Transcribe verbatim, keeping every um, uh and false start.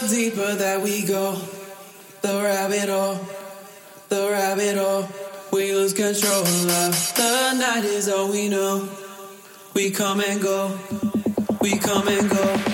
deeper that we go. The rabbit hole, the rabbit hole. We lose control of the night is all we know. We come and go, we come and go.